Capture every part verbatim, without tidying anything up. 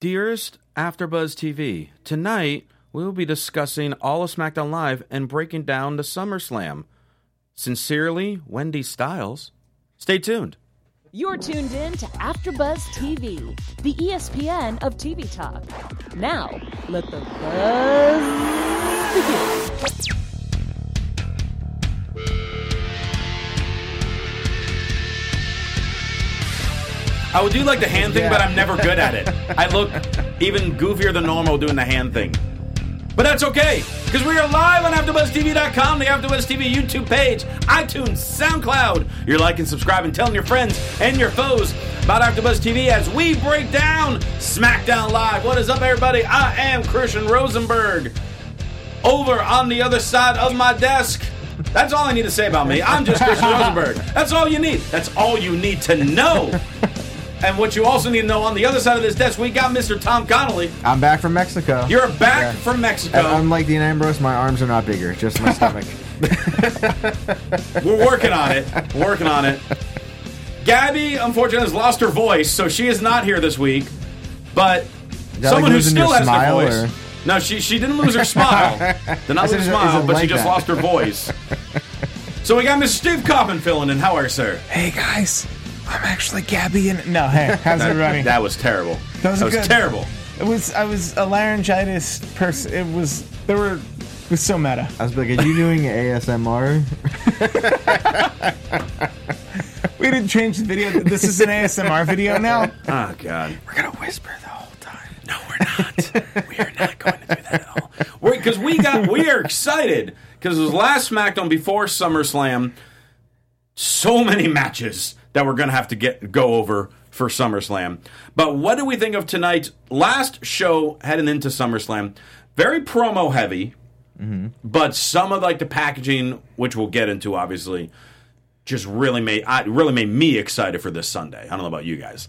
Dearest AfterBuzz T V, tonight we will be discussing all of SmackDown Live and breaking down the SummerSlam. Sincerely, Wendy Styles. Stay tuned. You're tuned in to AfterBuzz T V, the E S P N of T V talk. Now, let the buzz begin. I would do like the hand thing, Yeah. but I'm never good at it. I look even goofier than normal doing the hand thing. But that's okay, because we are live on AfterBuzz T V dot com, the AfterBuzz T V YouTube page, iTunes, SoundCloud. You're liking, subscribing, telling your friends and your foes about AfterBuzz T V as we break down SmackDown Live. What is up, everybody? I am Christian Rosenberg. Over on the other side of my desk, that's all I need to say about me. I'm just Christian Rosenberg. That's all you need. That's all you need to know. And what you also need to know, on the other side of this desk, we got Mister Tom Connolly. I'm back from Mexico. You're back Yeah. from Mexico. And unlike Dean Ambrose, my arms are not bigger, just my stomach. We're working on it. We're working on it. Gabby, unfortunately, has lost her voice, so she is not here this week. But that someone like who losing still your has smile, their voice. or? No, she she didn't lose her smile. Did not I said, lose is her it- is smile, it but she like just that? lost her voice. So we got Mister Steve Coffin filling in. How are you, sir? Hey guys, I'm actually Gabby and no, hey, how's everybody? That was terrible. That was that was good. terrible. It was I was a laryngitis person. It was there were it was so meta. I was like, are you doing A S M R? We didn't change the video. This is an A S M R video now. Oh God. We're gonna whisper the whole time. No, we're not. We are not going to do that at all. Because we got, we are excited because it was last SmackDown before SummerSlam. So many matches that we're going to have to get go over for SummerSlam. But what do we think of tonight's last show heading into SummerSlam? Very promo heavy, mm-hmm. but some of like the packaging, which we'll get into, obviously, just really made I really made me excited for this Sunday. I don't know about you guys.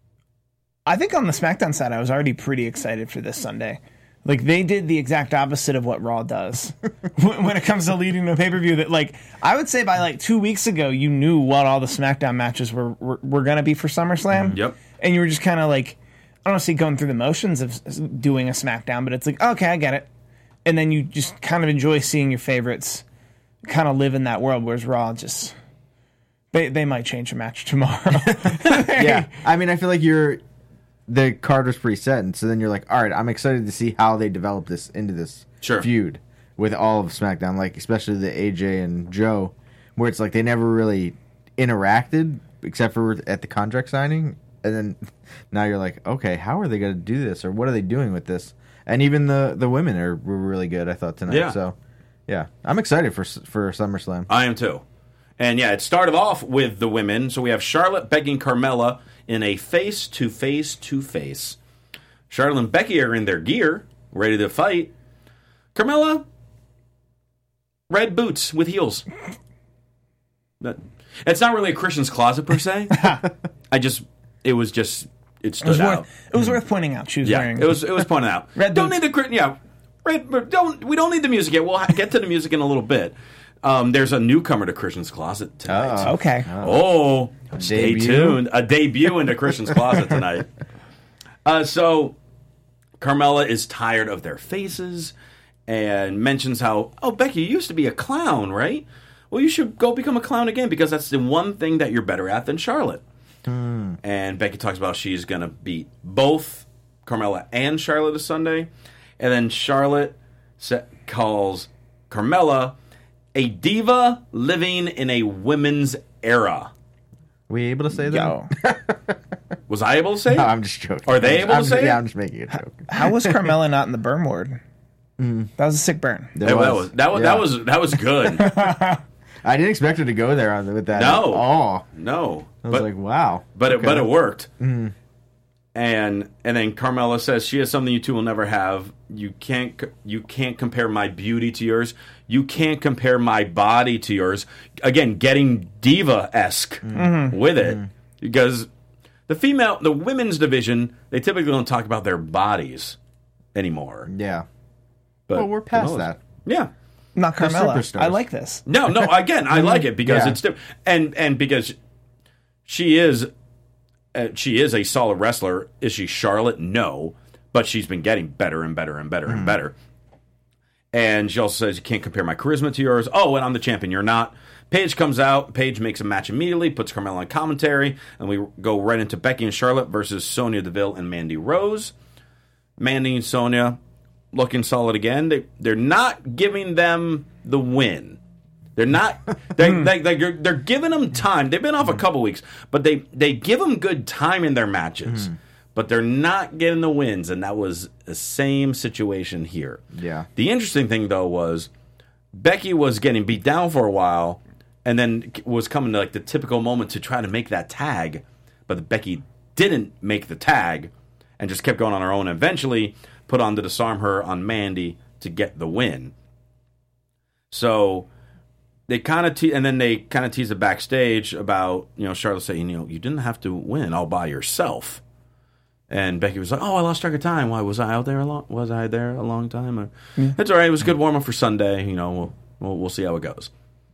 I think on the SmackDown side, I was already pretty excited for this Sunday. Like, they did the exact opposite of what Raw does when it comes to leading to a pay-per-view. That, like, I would say by, like, two weeks ago, you knew what all the SmackDown matches were were, were going to be for SummerSlam. Yep. And you were just kind of, like, I don't want to say going through the motions of doing a SmackDown, but it's like, okay, I get it. And then you just kind of enjoy seeing your favorites kind of live in that world, whereas Raw just... They, they might change a match tomorrow. Yeah. I mean, I feel like you're... The card was pretty set, and so then you're like, all right, I'm excited to see how they develop this into this Sure. feud with all of SmackDown, like especially the A J and Joe, where it's like they never really interacted except for at the contract signing, and then now you're like, okay, how are they going to do this, or what are they doing with this? And even the, the women are were really good, I thought, tonight. Yeah. So, yeah, I'm excited for for SummerSlam. I am too. And yeah, it started off with the women. So we have Charlotte, Becky, and Carmella in a face-to-face-to-face. Charlotte and Becky are in their gear, ready to fight. Carmella, red boots with heels. That, it's not really a Christian's closet, per se. I just, it was just, it stood It was, out. worth, it was worth pointing out. She was Yeah, wearing... it was, it was pointed out. Red don't boots. need the, Chri- yeah, red, but don't, we don't need the music yet. We'll ha- get to the music in a little bit. Um, there's a newcomer to Christian's Closet tonight. Oh. Okay. Oh, stay debut? tuned. A debut into Christian's Closet tonight. Uh, so, Carmella is tired of their faces and mentions how, oh, Becky, you used to be a clown, right? Well, you should go become a clown again because that's the one thing that you're better at than Charlotte. Mm. And Becky talks about she's going to beat both Carmella and Charlotte this Sunday. And then Charlotte sa- calls Carmella a diva living in a women's era. We able to say that? Yo. Was I able to say it? No, I'm just joking. Are they I'm able to just, say Yeah, it? I'm just making a joke. How was Carmella not in the burn ward? That was a sick burn. There That was that was, Yeah. that was that was good. I didn't expect her to go there on with that. No. at all. No, I was but like, wow. but it Okay. but it worked. And and then Carmella says she has something you two will never have. You can't c- you can't compare my beauty to yours. You can't compare my body to yours. Again, getting diva-esque with it because the female the women's division, they typically don't talk about their bodies anymore. Yeah. But Well, we're past Carmella's- that. Yeah. Not They're Carmella. superstars. I like this. No, no. Again, I like it because Yeah. it's different, and and because she is uh, she is a solid wrestler. Is she Charlotte? No. But she's been getting better and better and better mm. and better. And she also says, you can't compare my charisma to yours. Oh, and I'm the champion. You're not. Paige comes out. Paige makes a match immediately, puts Carmella on commentary, and we go right into Becky and Charlotte versus Sonya Deville and Mandy Rose. Mandy and Sonya looking solid again. They, they're not giving them the win. They're not. They're, they, they're, they're giving them time. They've been off a couple weeks, but they, they give them good time in their matches. Mm. But they're not getting the wins, and that was the same situation here. Yeah. The interesting thing, though, was Becky was getting beat down for a while, and then was coming to like the typical moment to try to make that tag, but Becky didn't make the tag, and just kept going on her own. Eventually, put on to disarm her on Mandy to get the win. So they kind of te- and then they kind of teased it backstage about, you know, Charlotte saying, you know, you didn't have to win all by yourself. And Becky was like, "Oh, I lost track of time. Why was I out there a long? Was I there a long time? Or, yeah. It's all right. It was a good warm up for Sunday. You know, we'll we'll, we'll see how it goes."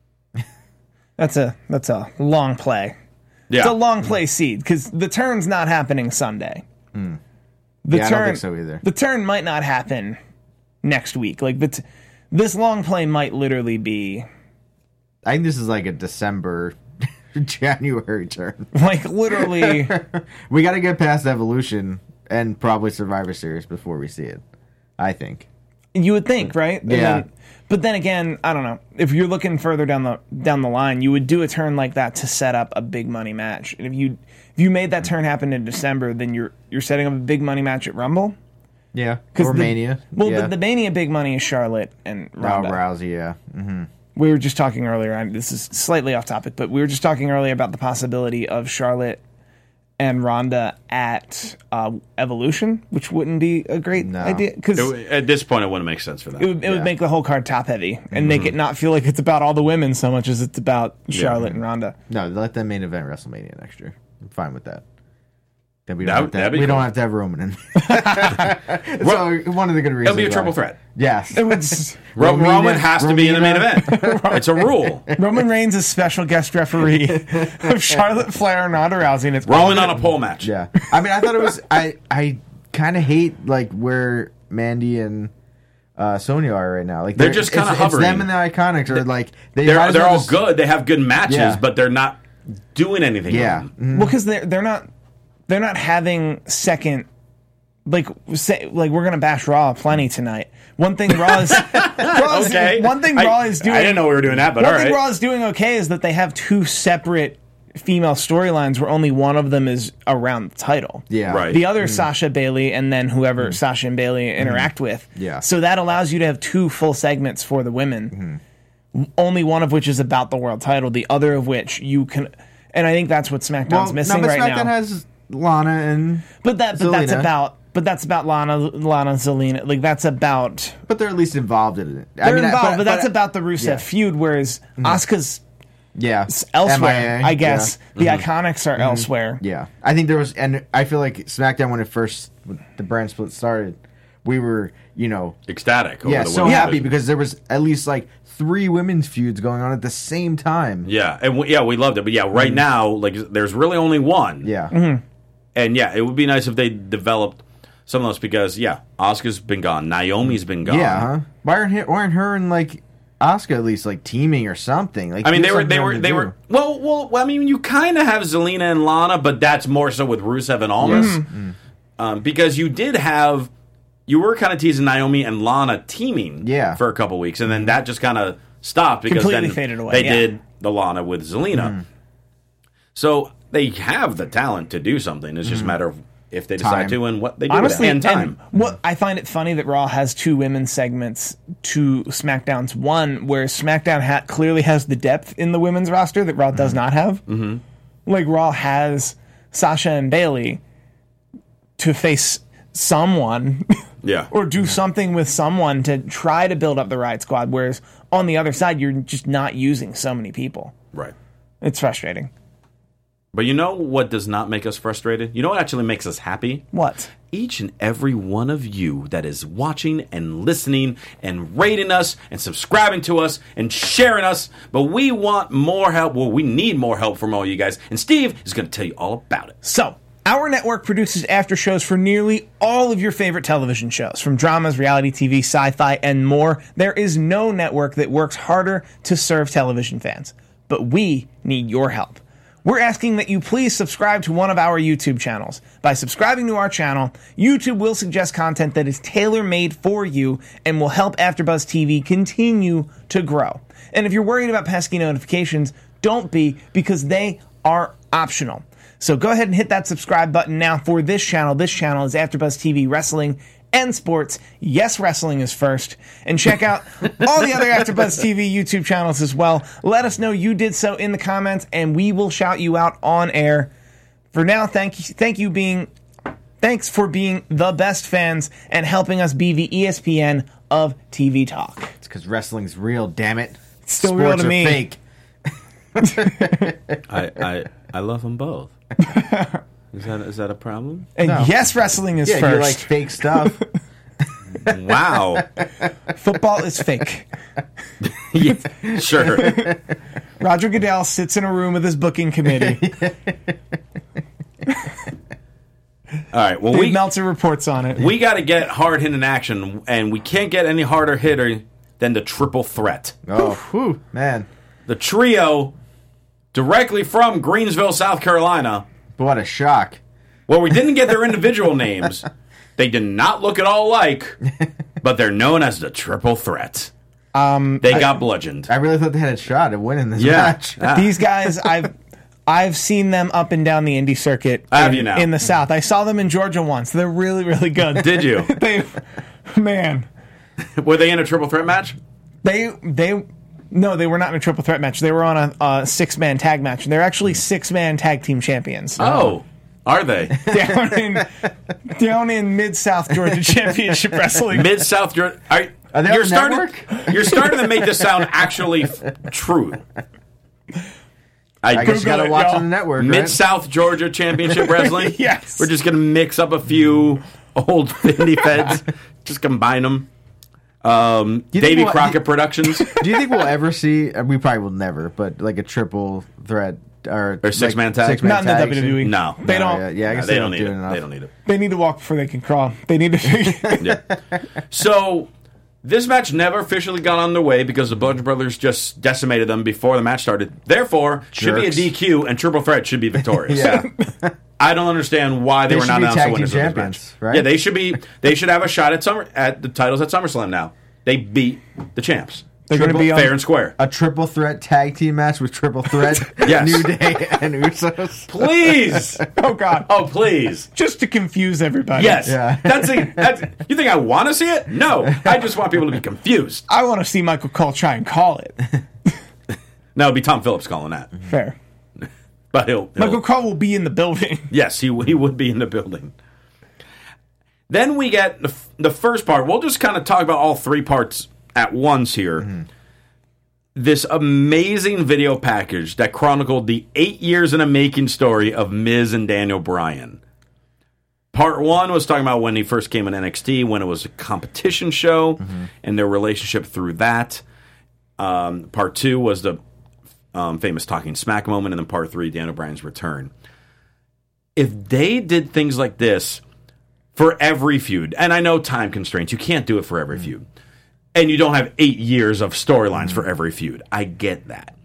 That's a that's a long play. Yeah, it's a long play seed because the turn's not happening Sunday. Mm. The yeah, turn, I don't think so either. The turn might not happen next week. Like, but this long play might literally be. I think this is like a December. January turn. Like, literally. We got to get past Evolution and probably Survivor Series before we see it. I think. You would think, right? And yeah. Then, but then again, I don't know. If you're looking further down the down the line, you would do a turn like that to set up a big money match. And if you if you made that turn happen in December, then you're you're setting up a big money match at Rumble. Yeah. Or the, Mania. Well, yeah. the, the Mania big money is Charlotte and Ronda. Oh, Rousey, yeah. Mm-hmm. We were just talking earlier, this is slightly off topic, but we were just talking earlier about the possibility of Charlotte and Ronda at uh, Evolution, which wouldn't be a great no. idea. Cause at this point, it wouldn't make sense for that. It would, it yeah. would make the whole card top heavy and mm-hmm. make it not feel like it's about all the women so much as it's about Charlotte yeah. and Ronda. No, let them main event WrestleMania next year. I'm fine with that. Then we that, don't, have to, have, we cool. don't have to have Roman in. So one of the good reasons. It'll be a triple why. threat. Yes. It was, Roman, Roman has Romina. to be in the main event. It's a rule. Roman Reigns is special guest referee of Charlotte Flair and Ronda Rousey. And it's Roman on a pole match. Yeah. I mean, I thought it was. I I kind of hate like where Mandy and uh, Sonya are right now. Like they're, they're just kind of hovering. It's them and the Iconics are like they they're they're all just, good. They have good matches, yeah. but they're not doing anything. Yeah. Mm-hmm. Well, because they're they're not. They're not having second, like, say, like we're gonna bash Raw plenty tonight. One thing Raw is, Raw is okay. One thing I, Raw is doing. I didn't know we were doing that, but one all thing right. Raw is doing okay is that they have two separate female storylines where only one of them is around the title. Yeah, right. The other mm. Sasha Bailey, and then whoever mm. Sasha and Bailey interact mm. with. Yeah. So that allows you to have two full segments for the women. Mm. Only one of which is about the world title. The other of which you can, and I think that's what SmackDown's well, missing no, but right SmackDown now. Has Lana and but that but Zelina. that's about but that's about Lana Lana Zelina. Like that's about but they're at least involved in it. They're I mean, involved, I, but, but that's but, about the Rusev yeah. feud. Whereas mm-hmm. Asuka's yeah elsewhere. M I A, I guess yeah. the mm-hmm. Iconics are mm-hmm. elsewhere. Yeah, I think there was, and I feel like SmackDown when it first when the brand split started, we were you know ecstatic. Over yeah, the so women's happy division. because there was at least like three women's feuds going on at the same time. Yeah, and we, yeah, we loved it. But yeah, right mm-hmm. now like there's really only one. Yeah. Mm-hmm. And yeah, it would be nice if they developed some of those because yeah, Asuka's been gone, Naomi's been gone. Yeah, huh? Why aren't why aren't her and like Asuka at least like teaming or something? Like I mean, they were they were they do. were well well. I mean, you kind of have Zelina and Lana, but that's more so with Rusev and Almas yes. mm-hmm. um, because you did have you were kind of teasing Naomi and Lana teaming yeah. for a couple weeks, and then that just kind of stopped because completely then faded away. They yeah. did the Lana with Zelina, mm. so they have the talent to do something. It's just a mm. matter of if they decide time. to and what they do Honestly, and time. And what I find it funny that Raw has two women's segments to SmackDown's one, where SmackDown ha- clearly has the depth in the women's roster that Raw mm-hmm. does not have. Mm-hmm. Like Raw has Sasha and Bailey to face someone, yeah, or do something with someone to try to build up the Riot Squad. Whereas on the other side, you're just not using so many people. Right. It's frustrating. But you know what does not make us frustrated? You know what actually makes us happy? What? Each and every one of you that is watching and listening and rating us and subscribing to us and sharing us. But we want more help. Well, we need more help from all you guys. And Steve is going to tell you all about it. So, Our network produces after shows for nearly all of your favorite television shows, from dramas, reality T V, sci-fi, and more. There is no network that works harder to serve television fans. But we need your help. We're asking that you please subscribe to one of our YouTube channels. By subscribing to our channel, YouTube will suggest content that is tailor-made for you and will help AfterBuzz T V continue to grow. And if you're worried about pesky notifications, don't be, because they are optional. So go ahead and hit that subscribe button now for this channel. This channel is AfterBuzz T V Wrestling and Sports. Yes, wrestling is first. And check out all the other AfterBuzz T V YouTube channels as well. Let us know you did so in the comments, and we will shout you out on air. For now, thank you, thank you being, thanks for being the best fans and helping us be the E S P N of T V talk. It's because wrestling's real, damn it. It's still Sports real to are me. Fake. I, I I love them both. Is that is that a problem? And No. yes, wrestling is Yeah, first. you like fake stuff. Wow. Football is fake. Yeah, sure. Roger Goodell sits in a room with his booking committee. All right. Well, Dave we Meltzer reports on it. we got to get hard hitting action, and we can't get any harder hitter than the triple threat. Oh, whew, man. The trio, directly from Greensville, South Carolina. What a shock. Well, we didn't get their individual names. They did not look at all alike, but they're known as the triple threat. Um, They got bludgeoned. I really thought they had a shot at winning this Yeah. match. Ah. These guys, I've I've seen them up and down the indie circuit Have in, you now? in the South. I saw them in Georgia once. They're really, really good. Did you? they, man, Were they in a triple threat match? they they no, they were not in a triple threat match. They were on a, a six man tag match. They're actually six man tag team champions. Oh, are they? down in down in Mid South Georgia Championship Wrestling. Mid South Georgia. Are, Are they on you're the starting, network? You're starting to make this sound actually f- true. I guess you Google gotta it, watch y'all. on the network, Mid right? South Georgia Championship Wrestling. Yes. We're just gonna mix up a few old indie feds, just combine them. Um, you think Davy we'll- Crockett Productions Do you think we'll ever see? uh, We probably will never, but like a triple threat or, Or six-man tag? six-man Not in the tag W W E. scene? no, They No, don't. Yeah, yeah I no, guess they don't need do it. enough. They don't need it. They need to walk before they can crawl. They need to. Yeah. So this match never officially got underway because the Bludgeon Brothers just decimated them before the match started. Therefore, should be a Jerks. D Q and Triple Threat should be victorious. Yeah. I don't understand why they, They were should not be announced tag the winners team of this champions, match. right? Yeah, they should be. They should have a shot at summer at the titles at SummerSlam. Now they beat the champs. They're going to Triple- be on. Fair and square. A triple threat tag team match with Triple Threat, Yes. New Day, and Usos. Please. Oh God! Oh, please. Just to confuse everybody. Yes. Yeah. That's a. That's. You think I want to see it? No. I just want people to be confused. I want to see Michael Cole try and call it. No, it'd be Tom Phillips calling that. Fair. But he'll. he'll Michael Cole will be in the building. Yes, he he would be in the building. Then we get the, f- the first part. We'll just kind of talk about all three parts at once here. Mm-hmm. This amazing video package that chronicled the eight years in a making story of Miz and Daniel Bryan. Part one was talking about when he first came in N X T, when it was a competition show, Mm-hmm. and their relationship through that. Um, part two was the um, famous Talking Smack moment, and then part three, Daniel Bryan's return. If they did things like this for every feud, and I know time constraints, you can't do it for every feud, and you don't have eight years of storylines for every feud. I get that.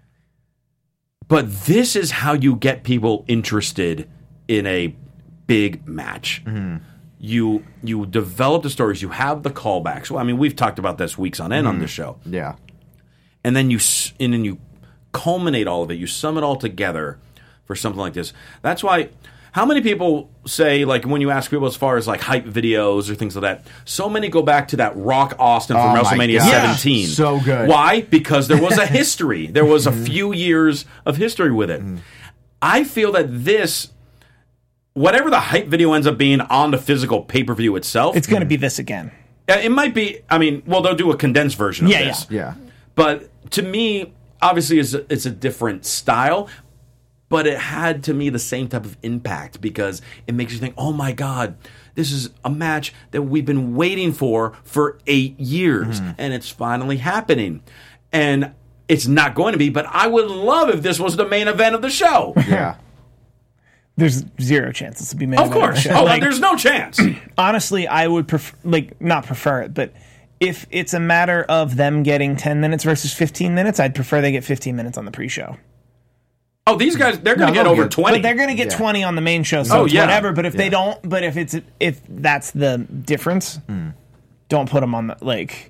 But this is how you get people interested in a big match. You you develop the stories, you have the callbacks. Well, I mean, we've talked about this weeks on end on this show. Yeah. And then you s- and then you culminate all of it. You sum it all together for something like this. That's why. How many people say, like, when you ask people as far as like hype videos or things like that? So many go back to that Rock Austin from Oh my WrestleMania gosh. seventeen. So good. Why? Because there was a history. There was a few years of history with it. I feel that this, whatever the hype video ends up being on the physical pay per view itself, It's going to be this again. uh, it might be. I mean, well, they'll do a condensed version of Yeah, this. Yeah. But to me, obviously, it's a, it's a different style. But it had, to me, the same type of impact because it makes you think, oh, my God, this is a match that we've been waiting for for eight years. And it's finally happening. And it's not going to be, but I would love if this was the main event of the show. Yeah. There's zero chance this will be main Of event the course. show. Oh, Like, there's no chance. honestly, I would prefer, like, not prefer it, but if it's a matter of them getting ten minutes versus fifteen minutes, I'd prefer they get fifteen minutes on the pre-show. Oh, these guys, they're going to No, get they'll over get- twenty. But they're going to get Yeah. twenty on the main show, so Oh, it's yeah. whatever. But if they Yeah. don't, but if it's if that's the difference, don't put them on the, like,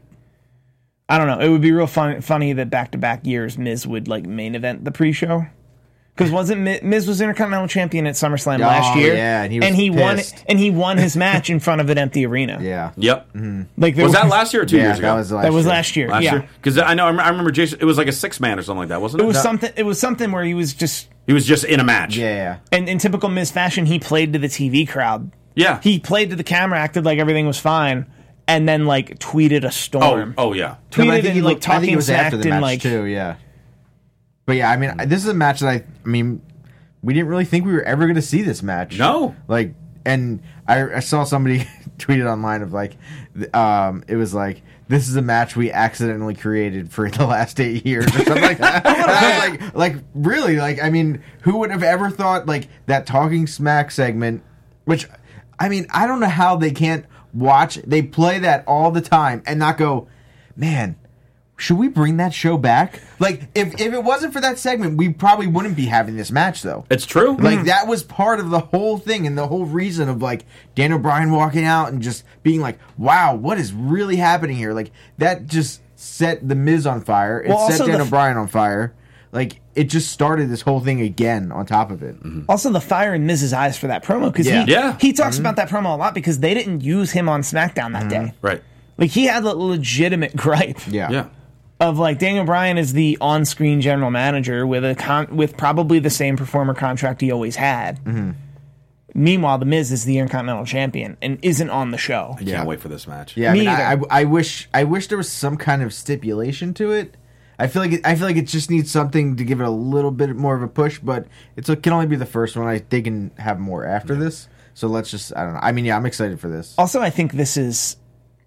I don't know. It would be real fun, funny that back to back years Miz would like main event the pre-show. Because wasn't Mi- Miz was Intercontinental Champion at SummerSlam Oh, last year? yeah, and he was won pissed. and he won his match in front of an empty arena. Yeah. Yep. Like there Was that last year or two yeah, years ago? that was last That was year. last year. Last yeah, year? Because I know, I rem- I remember Jason, it was like a six man or something like that, wasn't it? it was No. something. It was something where he was just, He was just in a match. Yeah, yeah. and in typical Miz fashion, he played to the T V crowd. Yeah. He played to the camera, acted like everything was fine, and then like tweeted a oh, storm. oh, yeah. Tweeted No, but I think and he like looked- I think talking it was smacked after the and match like too. Yeah. But yeah, I mean, this is a match that I, I mean, we didn't really think we were ever going to see this match. No. Like, and I, I saw somebody tweeted online of like, um, it was like, this is a match we accidentally created for the last eight years or something like that. And I was like, like really, like, I mean, who would have ever thought like that Talking Smack segment, which, I mean, I don't know how they can't watch. They play that all the time and not go, man, should we bring that show back? Like, if, if it wasn't for that segment, we probably wouldn't be having this match, though. It's true. Like, that was part of the whole thing and the whole reason of, like, Daniel Bryan walking out and just being like, wow, what is really happening here? Like, that just set The Miz on fire. It Well, set also the Daniel f- Bryan on fire. Like, it just started this whole thing again on top of it. also the fire in Miz's eyes for that promo because Yeah. he Yeah. he talks about that promo a lot because they didn't use him on SmackDown that day. Right. Like he had a legitimate gripe. Yeah. Yeah. Of like Daniel Bryan is the on-screen general manager with a con- with probably the same performer contract he always had. Mm-hmm. Meanwhile, The Miz is the Intercontinental Champion and isn't on the show. I can't wait for this match. Yeah, I, Me mean, I, I, either. I wish I wish there was some kind of stipulation to it. I feel like it, I feel like it just needs something to give it a little bit more of a push, but it's, it can only be the first one. I they can have more after this. So let's just I don't know. I mean, yeah, I'm excited for this. Also, I think this is,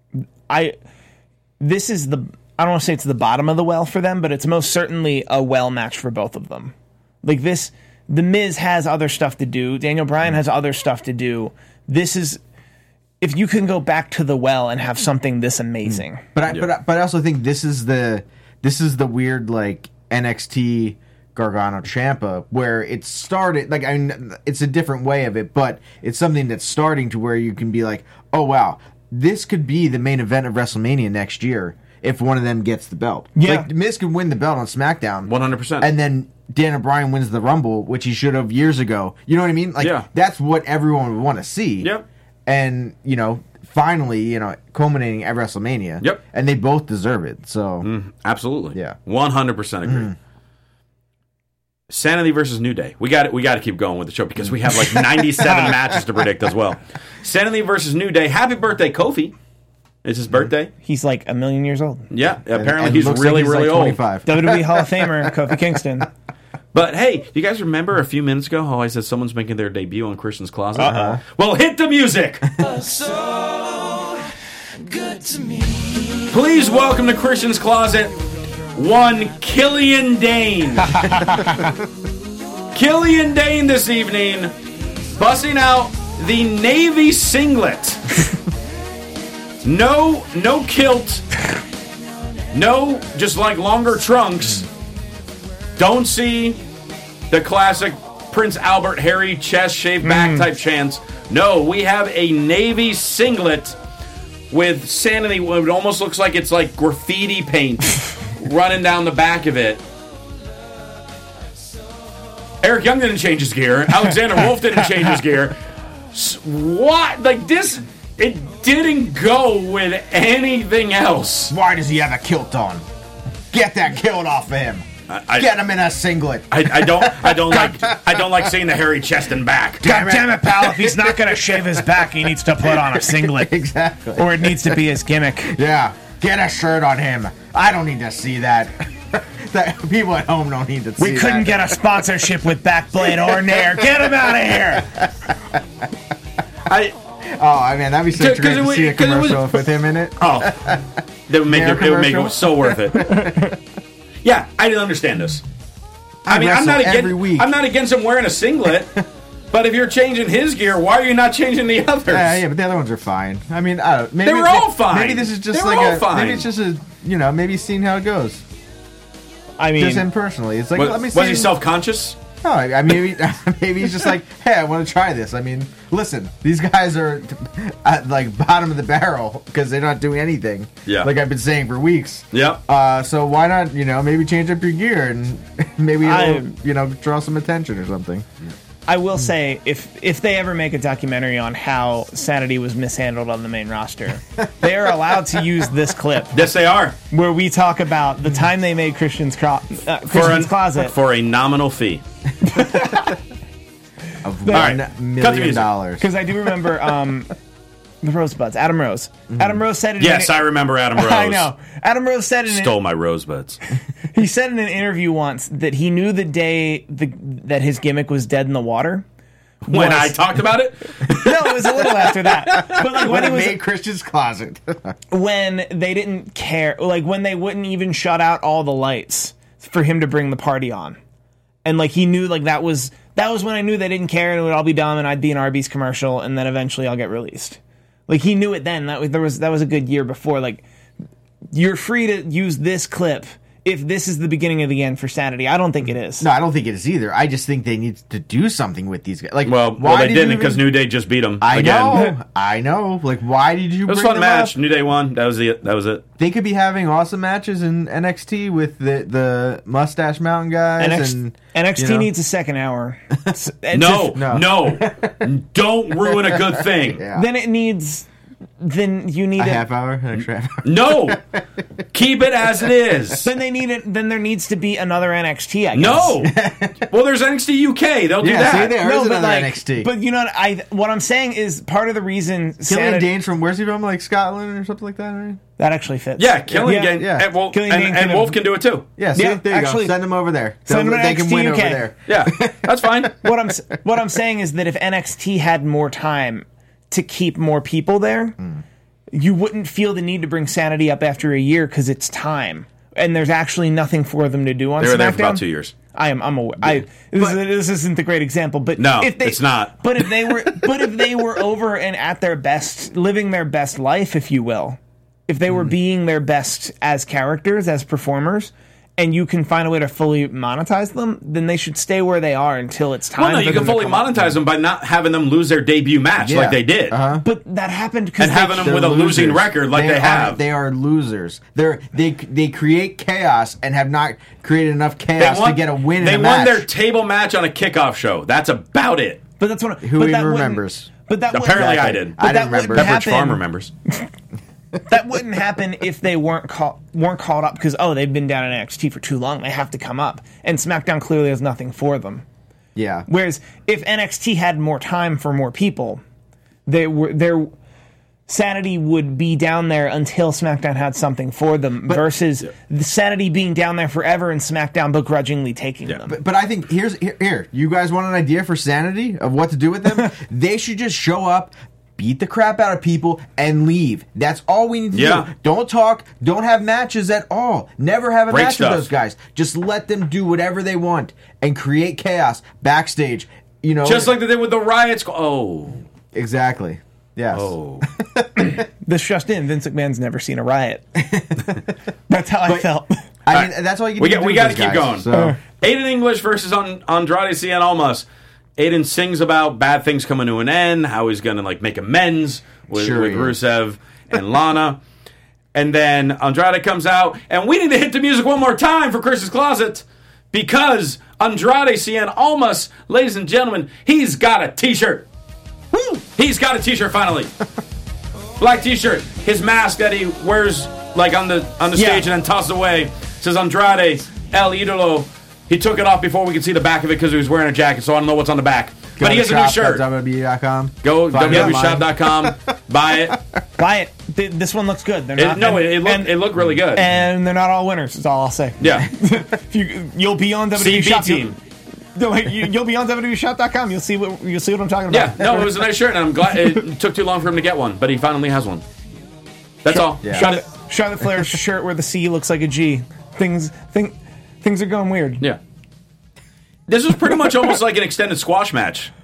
I, this is the I don't want to say it's the bottom of the well for them, but it's most certainly a well match for both of them. Like this, The Miz has other stuff to do. Daniel Bryan has other stuff to do. This is, if you can go back to the well and have something this amazing. But I, but I, but I also think this is the this is the weird like N X T Gargano Ciampa where it started like I mean it's a different way of it, but it's something that's starting to where you can be like, oh wow, this could be the main event of WrestleMania next year if one of them gets the belt. Yeah. Like Miz could win the belt on SmackDown, one hundred percent. and then Daniel Bryan wins the Rumble, which he should have years ago. You know what I mean? Like Yeah. that's what everyone would want to see. Yep. And you know, finally, you know, culminating at WrestleMania. Yep. And they both deserve it. So Absolutely. Yeah. one hundred percent agree. Sanity versus New Day. We got it. We got to keep going with the show because we have like ninety-seven matches to predict as well. Sanity versus New Day. Happy birthday, Kofi! It's his birthday. He's like a million years old. Yeah. and- Apparently and he's looks really, like he's really like old. twenty-five. W W E Hall of Famer Kofi Kingston. But hey, you guys remember a few minutes ago how I said someone's making their debut on Christian's Closet? Uh-huh. Well, hit the music. Please welcome to Christian's Closet, one Killian Dane. Killian Dane this evening, busting out the Navy singlet. No, no kilt. No, just like longer trunks. Don't see the classic Prince Albert hairy chest shaved back type chants. No, we have a Navy singlet with Sanity. It almost looks like it's like graffiti paint running down the back of it. Eric Young didn't change his gear. Alexander Wolf didn't change his gear. S- What? Like this, it didn't go with anything else. Why does he have a kilt on? Get that kilt off of him. I- Get him in a singlet. I, I don't. I don't like. I don't like seeing the hairy chest and back. God damn it, pal! If he's not gonna shave his back, he needs to put on a singlet, Exactly. or it needs to be his gimmick. Yeah. Get a shirt on him. I don't need to see that. That people at home don't need to see that. We couldn't get a sponsorship with Backblade or Nair. Get him out of here! I. Oh, I mean, that'd be so 'Cause great it to was- see a 'cause it was- commercial with him in it. Oh, that would make Nair it. It would make it commercial? so worth it. Yeah, I didn't understand this. I, I mean, I'm wrestle not against. every week. I'm not against him wearing a singlet, but But if you're changing his gear, why are you not changing the others? Yeah, yeah, but the other ones are fine. I mean, I don't, maybe They were all fine. Maybe this is just They were like all a. fine. Maybe it's just a. You know, maybe seeing how it goes. I mean, Just him personally. It's like Was, let me. was see he self-conscious? No, I I maybe maybe he's just like, hey, I want to try this. I mean, listen, these guys are at like bottom of the barrel because they're not doing anything. Yeah. Like I've been saying for weeks. Yep. Uh, so why not, you know, maybe change up your gear and maybe it'll, I- you know, draw some attention or something. I will say, if if they ever make a documentary on how Sanity was mishandled on the main roster, they are allowed to use this clip Yes, they are. where we talk about the time they made Christian's, cro- uh, For, Christian's an, Closet. for a nominal fee. Of right, one cut the million music. dollars. Because I do remember um, the Rosebuds, Adam Rose. Adam Rose said it. Yes, in I remember Adam Rose. I know. Adam Rose said it. In, Stole my rosebuds. he said in an interview once that he knew the day the, that his gimmick was dead in the water. When was- I talked about it? No, it was a little after that. But like when When he it was made Christian's Closet. when they didn't care, like when they wouldn't even shut out all the lights for him to bring the party on, and like he knew like that was that was when I knew they didn't care and it would all be dumb and I'd be an Arby's commercial and then eventually I'll get released. Like he knew it then. That was, there was that was a good year before. Like you're free to use this clip if this is the beginning of the end for Sanity. I don't think it is. No, I don't think it is either. I just think they need to do something with these guys. Like, Well, why well they did you didn't even- because New Day just beat them I again. know, I know. Like, why did you? It was a bring fun them match. up? New Day won. That was the. That was it. They could be having awesome matches in N X T with the the Mustache Mountain guys. N X- and N X T you know. needs a second hour. It's- it's No, just- No. no, don't ruin a good thing. Yeah. Then it needs. Then you need a it. half hour, an extra half hour. No, keep it as it is. Then they need it. Then there needs to be another N X T. I guess. No. Well, there's N X T U K. They'll do Yeah, that. see, there no, is but another like, N X T. but you know, what I what I'm saying is part of the reason Killian Sanity, Dane's from where's he from? Like Scotland or something like that, right? that actually fits. Yeah, Killian yeah. Dane. yeah. And, Wolf, Killian and, Dane and can- Wolf can do it too. Yeah, see, Yeah, there you actually- go. Send them over there. Send They'll- them to they can N X T win U K. over there. Yeah, that's fine. What I'm s- what I'm saying is that if N X T had more time to keep more people there, Hmm. you wouldn't feel the need to bring Sanity up after a year because it's time and there's actually nothing for them to do on They were SmackDown. there for about two years. I am. I'm aware. I this, is, this isn't the great example, but No, if they, it's not. But if they were, but if they were over and at their best, living their best life, if you will, if they were Hmm. being their best as characters, as performers, and you can find a way to fully monetize them, then they should stay where they are until it's time. Well, no, for you can them to fully come up. monetize them by not having them lose their debut match Yeah. like they did, Uh-huh. But that happened because and having them They're with a losing losers. record like they, are, have. They are losers. They're they they create chaos and have not created enough They chaos won, to get a win. They in a won match. their table match on a kickoff show. That's about it. But that's what. Who but even that wouldn't- remembers? But that wouldn't- Apparently, I Exactly. did. I But that didn't remember. wouldn't Pepperidge happen. Farm remembers. That wouldn't happen if they weren't call, weren't called up because oh they've been down in N X T for too long, they have to come up, and SmackDown clearly has nothing for them. Yeah. Whereas if N X T had more time for more people, they were their Sanity would be down there until SmackDown had something for them. versus the Sanity being down there forever and SmackDown begrudgingly taking them. But, but I think here's here, here. You guys want an idea for Sanity of what to do with them? They should just show up, beat the crap out of people, and leave. That's all we need to Yeah. do. Don't talk. Don't have matches at all. Never have a Great match stuff. with those guys. Just let them do whatever they want and create chaos backstage. You know, Just like they did with the riots. Oh, exactly. Yes. oh. This just in, Vince McMahon's never seen a riot. That's how I But- felt. I mean, that's all you. We need got. to do We with got to those keep guys. going. So, Aiden English versus on Andrade Cien Almas. Aiden sings about bad things coming to an end, how he's going to like make amends with, Sure with he is. Rusev and Lana. And then Andrade comes out, and we need to hit the music one more time for Chris's Closet because Andrade Cien Almas, ladies and gentlemen, he's got a T-shirt. Woo! He's got a T-shirt finally. Black T-shirt. His mask that he wears like on the on the Yeah. stage and then tosses away says Andrade El Idolo. He took it off before we could see the back of it because he was wearing a jacket, so I don't know what's on the back. But he has a new shirt. w w e dot com. Go Find it w w e shop online. dot com, buy it. Buy it. Th- This one looks good. They're It- not, no, and, it, it looked and, it looked really good. and they're not all winners. Is all I'll say. Yeah, If you, you'll be on W W E C B Shop. team. You'll, like, you, you'll be on W W E shop dot com. You'll see what you'll see what I'm talking Yeah, about. no, it was a nice shirt, and I'm glad it took too long for him to get one, but he finally has one. That's all. Yeah. Shut it. Charlotte, Charlotte Flair's shirt where the C looks like a G. Things thing, things are going weird. Yeah. This was pretty much almost like an extended squash match.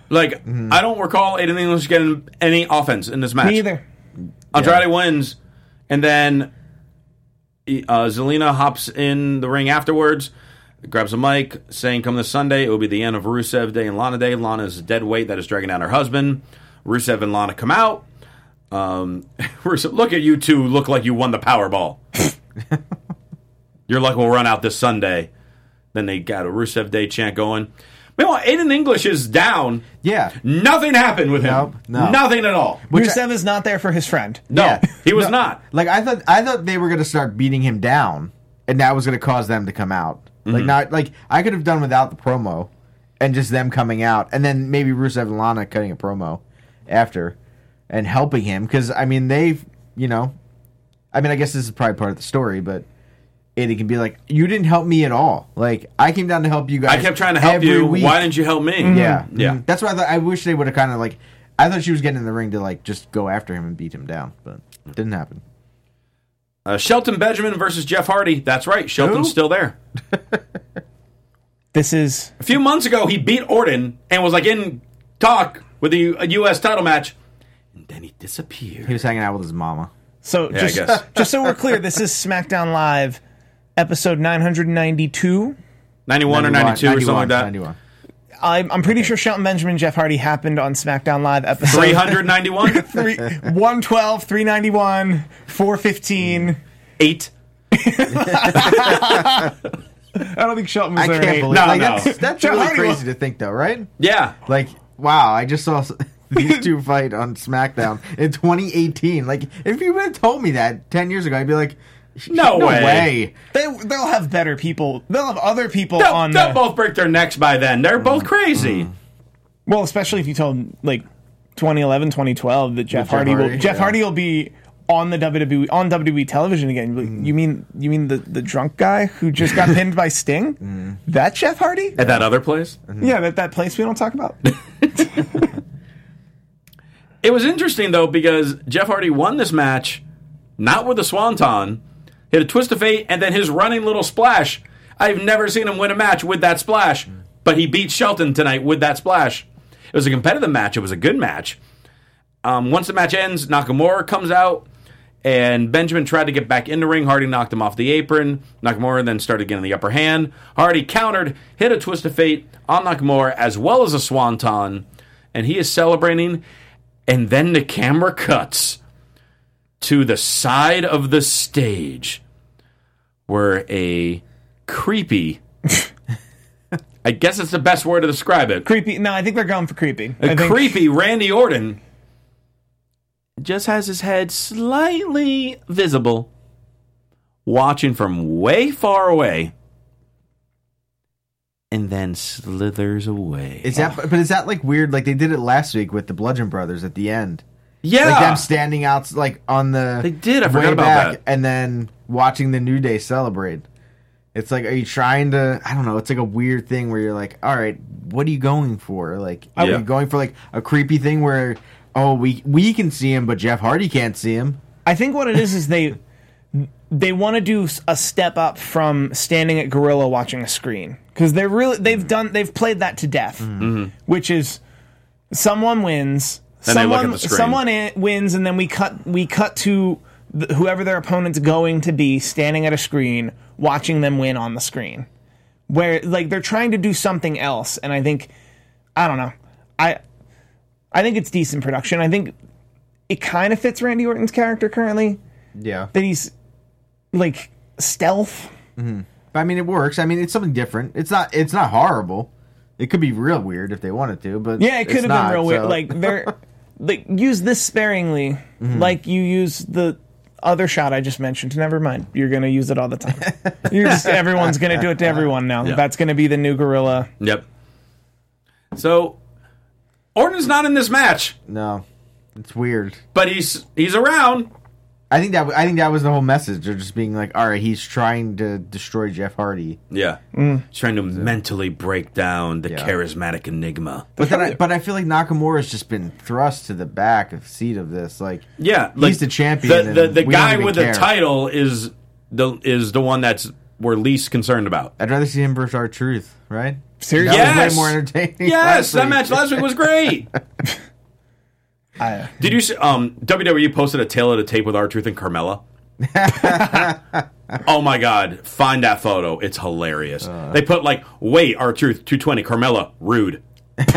Like, Mm-hmm. I don't recall Aiden English getting any offense in this match. Me either. Andrade wins, and then uh, Zelina hops in the ring afterwards, grabs a mic, saying, come this Sunday, it will be the end of Rusev Day and Lana Day. Lana's dead weight that is dragging down her husband. Rusev and Lana come out. Um, Rusev, look at you two, look like you won the Powerball. Your luck will run out this Sunday. Then they got a Rusev Day chant going. Meanwhile, Aiden English is down. Yeah. Nothing happened with him. Nope, no. Nothing at all. Which Rusev is not there for his friend. No, Yeah. he was No. not. Like I thought, I thought they were going to start beating him down, and that was going to cause them to come out. Like not like I could have done without the promo, and just them coming out, and then maybe Rusev and Lana cutting a promo after and helping him because I mean they've you know, I mean I guess this is probably part of the story, but it can be like you didn't help me at all. Like I came down to help you guys. I kept trying to help every you. week. Why didn't you help me? Yeah, Yeah. mhm. That's why I thought. I wish they would have kind of like. I thought she was getting in the ring to like just go after him and beat him down, but it didn't happen. Uh, Shelton Benjamin versus Jeff Hardy. That's right. Shelton's Who? still there. This is A few months ago, he beat Orton and was like in talk with the U- a U S title match, and then he disappeared. He was hanging out with his mama. so Yeah, I just guess. just so we're clear. This is SmackDown Live, episode nine hundred ninety-two. ninety-one or ninety-two or something like that. ninety-one. I'm, I'm pretty sure Shelton Benjamin and Jeff Hardy happened on SmackDown Live episode three hundred ninety-one? three, one twelve, three ninety-one, four fifteen. Eight. I don't think Shelton was I there. in can't eight. believe. No, like, no. That's, that's Jeff really Hardy crazy was- to think, though, right? Yeah. Like, wow, I just saw s- these two fight on SmackDown in twenty eighteen. Like, if you would have told me that ten years ago, I'd be like, No way. They they'll have better people. They'll have other people They'll, on they'll the both break their necks by then. They're both crazy. well, especially if you told like twenty eleven, twenty twelve that Jeff Jeff Hardy will Hardy, Jeff yeah. Hardy will be on the W W E on W W E television again. You'll be like, You mean you mean the, the drunk guy who just got pinned by Sting? That Jeff Hardy? At that other place? Yeah, that that place we don't talk about. It was interesting, though, because Jeff Hardy won this match, not with a swanton, hit a twist of fate, and then his running little splash. I've never seen him win a match with that splash, but he beat Shelton tonight with that splash. It was a competitive match. It was a good match. Um, once the match ends, Nakamura comes out, and Benjamin tried to get back in the ring. Hardy knocked him off the apron. Nakamura then started getting the upper hand. Hardy countered, hit a twist of fate on Nakamura, as well as a swanton, and he is celebrating. And then the camera cuts to the side of the stage where a creepy, I guess it's the best word to describe it, Creepy. No, I think they're going for creepy. a I think, creepy Randy Orton just has his head slightly visible, watching from way far away, and then slithers away. Is that? But is that like weird? Like they did it last week with the Bludgeon Brothers at the end. yeah, Like them standing out, like on the. They did, I way forgot about back, that. And then watching the New Day celebrate. It's like, are you trying to? I don't know. It's like a weird thing where you're like, all right, what are you going for? Like, are Yeah. you going for like a creepy thing where, oh, we we can see him, but Jeff Hardy can't see him? I think what it is is they they want to do a step up from standing at Gorilla watching a screen because they're really they've done they've played that to death, which is someone wins, Then they look someone at the screen. someone i- wins, and then we cut we cut to the, whoever their opponent's going to be standing at a screen watching them win on the screen, where like they're trying to do something else, and I think I don't know I I think it's decent production. I think it kind of fits Randy Orton's character currently. Yeah. That he's like stealth. But, I mean, it works. I mean, it's something different. It's not. It's not horrible. It could be real weird if they wanted to, but Yeah, it could it's have not, been real weird. so- Like they're like use this sparingly, like you use the other shot I just mentioned. Never mind, you're gonna use it all the time. You're just everyone's gonna do it to everyone now. Yeah. That's gonna be the new Gorilla. Yep. So Orton's not in this match, no, it's weird. but he's he's around. I think that I think that was the whole message. They're just being like, all right, he's trying to destroy Jeff Hardy. Yeah. He's trying to mentally break down the Yeah. charismatic enigma. But then, I, but I feel like Nakamura's just been thrust to the back of seat of this. Like, Yeah, he's the champion. The, the, and the we don't guy even with care. the title is the is the one that's we're least concerned about. I'd rather see him versus R-Truth, right? Seriously? That Yes. was way more entertaining. Yes, last that week. match last week was great. I, Did you see, um, W W E posted a tale of the tape with R-Truth and Carmella? Oh my God, find that photo. It's hilarious. Uh, they put like, wait, R-Truth, two twenty, Carmella, rude.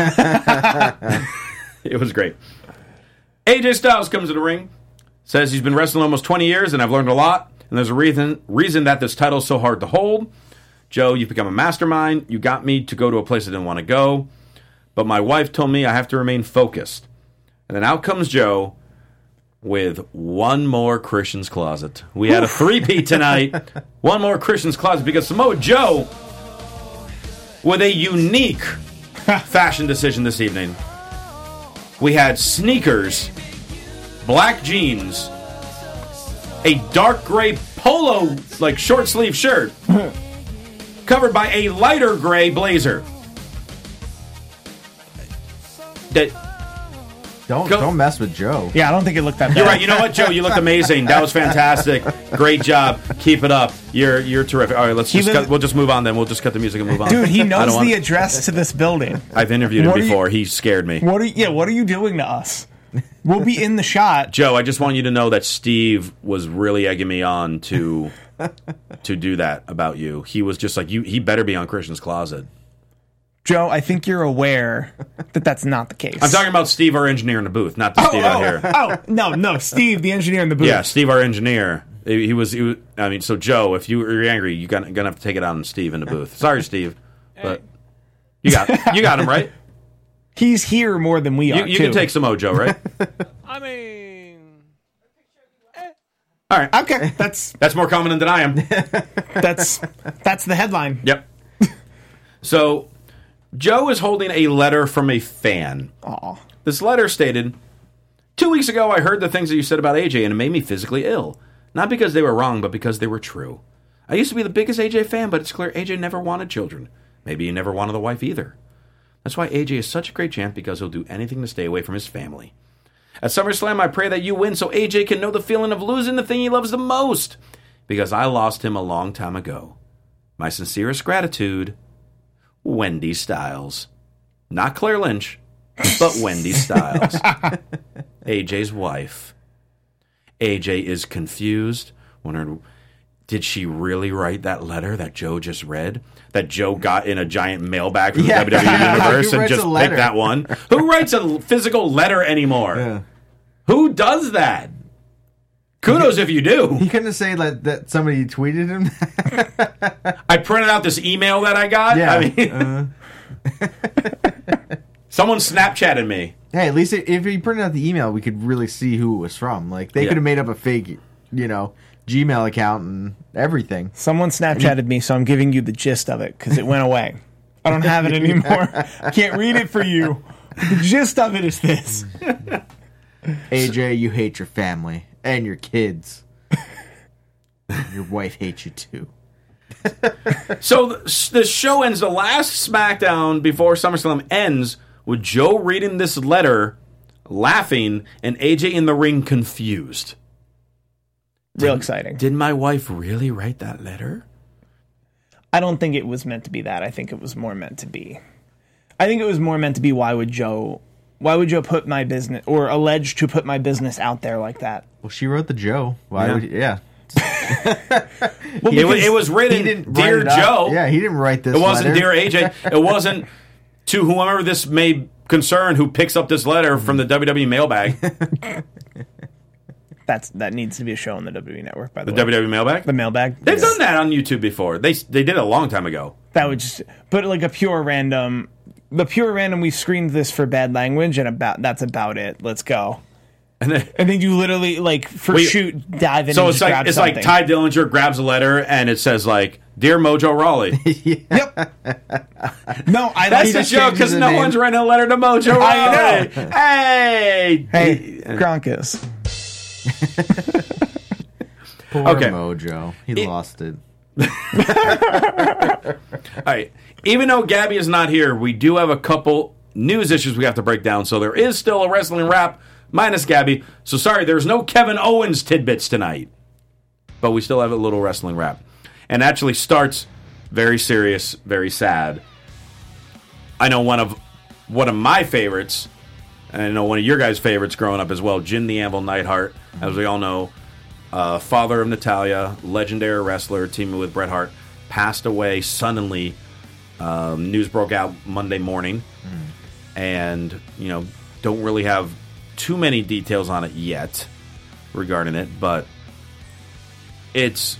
It was great. A J Styles comes to the ring, says he's been wrestling almost twenty years and I've learned a lot, and there's a reason, reason that this title is so hard to hold. Joe, you've become a mastermind. You got me to go to a place I didn't want to go, but my wife told me I have to remain focused. And then out comes Joe with one more Christian's Closet. We had a three-peat tonight. One more Christian's Closet because Samoa Joe, with a unique fashion decision this evening. We had sneakers, black jeans, a dark gray polo, like short sleeve shirt, covered by a lighter gray blazer. That Don't Go- don't mess with Joe. yeah, I don't think it looked that bad. You're right. You know what, Joe? You looked amazing. That was fantastic. Great job. Keep it up. You're you're terrific. All right, let's He just lives- cut, we'll just move on then. We'll just cut the music and move on. Dude, he I knows don't want- the address to this building. I've interviewed him What are you- before. He scared me. What are you, yeah, what are you doing to us? We'll be in the shot. Joe, I just want you to know that Steve was really egging me on to to do that about you. He was just like, you. He better be on Christian's Closet. Joe, I think you're aware that that's not the case. I'm talking about Steve, our engineer in the booth, not the oh, Steve oh, out here. Oh, no, no, Steve, the engineer in the booth. Yeah, Steve, our engineer. He, he was. He was. I mean, so Joe, if you are angry, you're gonna, gonna have to take it out on Steve in the booth. Sorry, Steve, but you got you got him right. He's here more than we You, are, you too. can take some Mojo, right? I mean, All right. Okay, that's That's more confident than I am. that's that's the headline. Yep. So, Joe is holding a letter from a fan. Aw. This letter stated, Two weeks ago I heard the things that you said about A J and it made me physically ill. Not because they were wrong, but because they were true. I used to be the biggest A J fan, but it's clear A J never wanted children. Maybe he never wanted a wife either. That's why A J is such a great champ, because he'll do anything to stay away from his family. At SummerSlam, I pray that you win so A J can know the feeling of losing the thing he loves the most, because I lost him a long time ago. My sincerest gratitude, Wendy Styles. Not Claire Lynch, but Wendy Styles. A J's wife. A J is confused, wondering, did she really write that letter that Joe just read? That Joe got in a giant mailbag from Yeah. the W W E Universe Who and writes just a letter? picked that one? Who writes a physical letter anymore? Yeah. Who does that? Kudos if you do. He couldn't say that, that somebody tweeted him. I printed out this email that I got. Yeah. I mean, uh, someone Snapchatted me. hey, at least if he printed out the email, we could really see who it was from. Like they Yeah. could have made up a fake, you know, Gmail account and everything. Someone Snapchatted me, so I'm giving you the gist of it because it went away. I don't have it anymore. I can't read it for you. The gist of it is this. A J, you hate your family and your kids. Your wife hates you too. So the, the show ends. The last SmackDown before SummerSlam ends with Joe reading this letter, laughing, and A J in the ring confused. Real exciting. Did my wife really write that letter? I don't think it was meant to be that. I think it was more meant to be. I think it was more meant to be why would Joe why would Joe put my business or allege to put my business out there like that? Well, she wrote the Joe. Why Yeah. would yeah? Well, It, wa- because it was He written, didn't Dear write it Joe. out. Yeah, he didn't write this. It wasn't letter. Dear A J. It wasn't to whoever this may concern who picks up this letter from the W W E mailbag. The that's that needs to be a show on the W W E Network, by the, way. W W E mailbag? The mailbag. They've Yes. done that on YouTube before. They they did it a long time ago. That would just but like a pure random the pure random we screened this for bad language and about that's about it. Let's go. And then, And then you literally like for We- shoot dive in so and it's just like grab it's something. like Ty Dillinger grabs a letter and it says like Dear Mojo Rawley. Yep. No, I That's like the just joke changes because the no name. one's writing a letter to Mojo Rawley. I know. Hey, Hey, Gronkus. Poor Okay. Mojo. He It- lost it. All right. Even though Gabby is not here, we do have a couple news issues we have to break down. So there is still a wrestling wrap minus Gabby. So sorry, there's no Kevin Owens tidbits tonight. But we still have a little wrestling wrap. And actually starts very serious, very sad. I know one of one of my favorites, and I know one of your guys' favorites growing up as well, Jim the Anvil Neidhart, as we all know, uh, father of Natalia, legendary wrestler, teaming with Bret Hart, passed away suddenly. Um, news broke out Monday morning, mm. and you know, don't really have too many details on it yet regarding it, but it's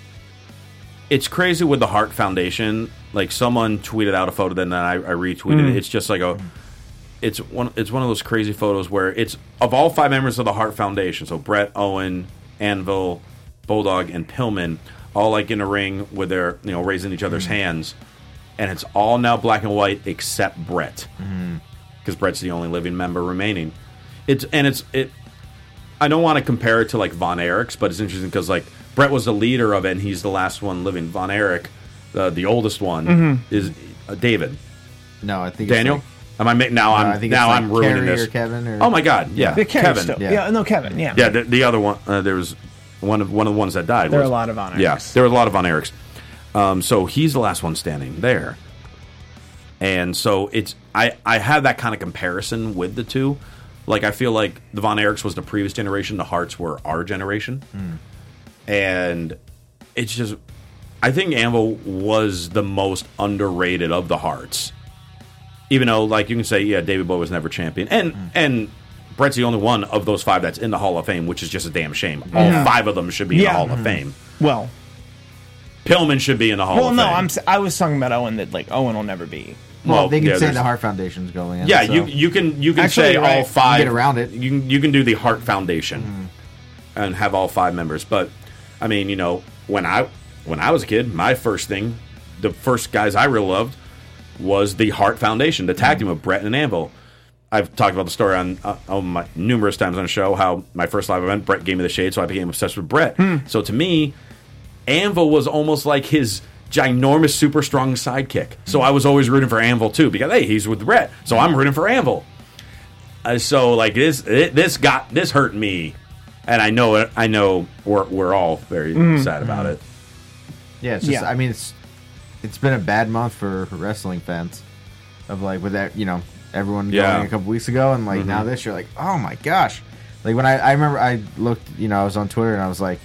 it's crazy with the Hart Foundation. Like, someone tweeted out a photo, then I, I retweeted mm. it. It's just like a, it's one, it's one of those crazy photos where it's of all five members of the Hart Foundation. So Bret, Owen, Anvil, Bulldog, and Pillman, all like in a ring with their, you know, raising each other's mm. hands, and it's all now black and white except Bret, because mm. Bret's the only living member remaining. It's and it's it. I don't want to compare it to like Von Erich's, but it's interesting because like Bret was the leader of it, and he's the last one living. Von Erich, the the oldest one, mm-hmm. is uh, David. No, I think Daniel. It's like, Am I ma- now? no, I'm I think now it's like I'm ruining Kerry this. Or Kevin or, oh my God! Yeah, yeah Kevin. Still. Yeah. yeah, no, Kevin. Yeah, Yeah, the, the other one. Uh, there was one of one of the ones that died. There was, are a lot of Von Erichs. Yeah, there were a lot of Von Erichs. Um, so he's the last one standing there, and so it's I I have that kind of comparison with the two. Like, I feel like the Von Erichs was the previous generation, the Harts were our generation. Mm. And it's just, I think Anvil was the most underrated of the Harts. Even though, like, you can say, yeah, David Bowie was never champion. And mm. and Bret's the only one of those five that's in the Hall of Fame, which is just a damn shame. All yeah. five of them should be in yeah. the Hall of mm-hmm. Fame. Well, Pillman should be in the Hall well, of no, Fame. I'm, s- I was talking about Owen, that, like, Owen will never be. Well, Well, they can yeah, say there's- the Hart Foundation's going in. Yeah, so. you you can you can Actually, say you're all right. five. You can get around it. You can you can do the Hart Foundation Mm-hmm. and have all five members. But I mean, you know, when I when I was a kid, my first thing, the first guys I really loved was the Hart Foundation, the tag team of Bret and Anvil. I've talked about the story on, uh, on my, numerous times on the show, how my first live event, Bret gave me the shade, so I became obsessed with Bret. Hmm. So to me, Anvil was almost like his ginormous, super strong sidekick. So I was always rooting for Anvil too, because hey, he's with Bret, so I'm rooting for Anvil. Uh, so like this, it, this got this hurt me, and I know it. I know we're we're all very Mm-hmm. sad about it. Yeah, it's just. Yeah. I mean, it's it's been a bad month for wrestling fans. Of like with that, you know, everyone Yeah. going a couple weeks ago, and like now this, you're like, oh my gosh. Like when I I remember I looked, you know, I was on Twitter and I was like,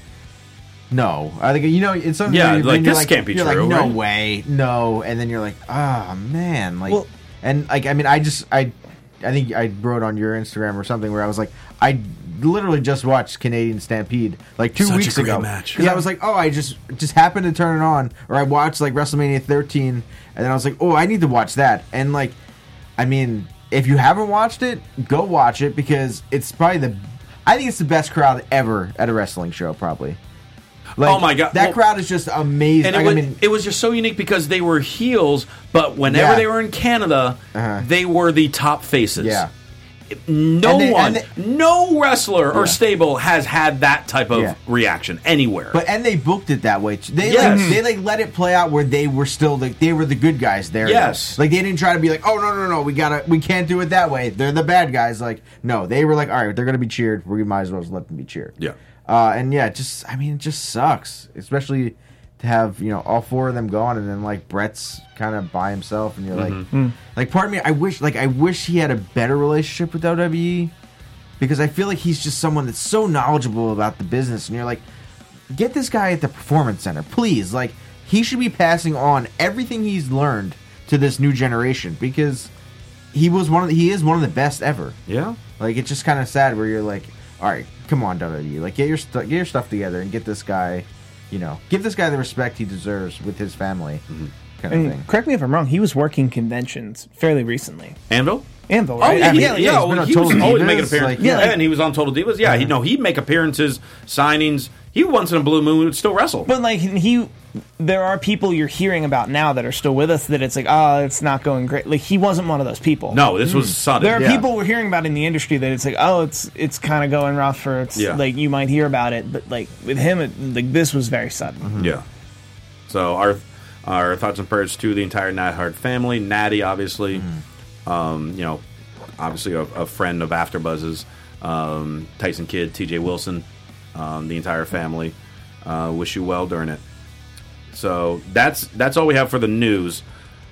no, I think you know it's something. Yeah, where you're- like, you're this can't be you're true, Like, no right? way, no, and then you're like, oh man, like, Well- and like I mean, I just I I think I wrote on your Instagram or something where I was like, I literally just watched Canadian Stampede like two Such a weeks great ago. match. Because I was like, oh, I just just happened to turn it on, or I watched like WrestleMania thirteen, and then I was like, oh, I need to watch that, and like, I mean, if you haven't watched it, go watch it because it's probably the, I think it's the best crowd ever at a wrestling show, probably. Like, Oh my God. that Well- crowd is just amazing. And it, Like, was, I mean, it was just so unique because they were heels, but whenever Yeah. they were in Canada, Uh-huh. they were the top faces. yeah. No And they- one, and they- no wrestler or Yeah. stable has had that type of Yeah. reaction anywhere. But and they booked it that way. They Yes. like they like let it play out where they were still like they were the good guys there. Yes. Like they didn't try to be like, oh no no no, we gotta we can't do it that way. They're the bad guys. Like no, they were like, all right, they're gonna be cheered. We might as well just let them be cheered. Yeah. Uh, and yeah, it just I mean, it just sucks, especially to have you know all four of them gone, and then like Bret's kind of by himself, and you're Mm-hmm. like, like part of me, I wish like I wish he had a better relationship with W W E. Because I feel like he's just someone that's so knowledgeable about the business, and you're like, get this guy at the Performance Center, please. Like, he should be passing on everything he's learned to this new generation because he was one of the, he is one of the best ever. yeah. Like, it's just kind of sad where you're like, all right, come on, W W E, like get your stu- get your stuff together and get this guy, you know, give this guy the respect he deserves with his family, Mm-hmm. kind I of mean, thing. correct me if I'm wrong. He was working conventions fairly recently. Anvil? Anvil, Oh right? yeah, I mean, yeah, yeah, yeah. he's been well, on he was Total always Divas, making appearances. like, yeah, yeah. and he was on Total Divas. Yeah, he no, he'd make appearances, signings. He once in a blue moon would still wrestle. But like he, there are people you're hearing about now that are still with us that it's like, oh, it's not going great. Like he wasn't one of those people. no, this was sudden. There are Yeah. people we're hearing about in the industry that it's like, oh, it's it's kind of going rough for it's Yeah. like you might hear about it, but like with him, it, like this was very sudden. Yeah. So our our thoughts and prayers to the entire Neidhart family. Natty, obviously, um, you know, obviously a, a friend of AfterBuzz's. Um, Tyson Kidd, T J Wilson, um, the entire family. Uh, wish you well during it. So that's that's all we have for the news.